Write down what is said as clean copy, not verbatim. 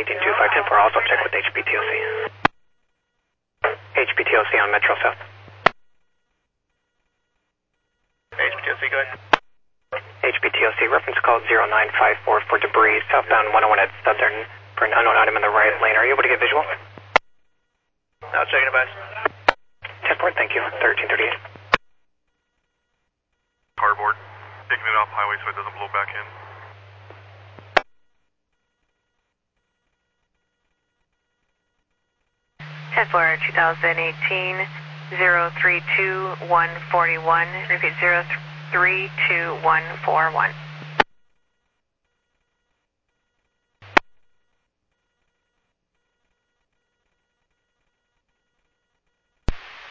182510 4, also check with HPTOC. HPTOC on Metro South. HPTOC, go ahead. HPTOC, reference call 0954 for debris, southbound 101 at Southern for an unknown item in the right lane. Are you able to get visual? I'll check it, advise. 10 port, thank you. 1338. Cardboard, taking it off highway so it doesn't blow back in. 10-4, 2018, 032-141. Repeat, 032-141.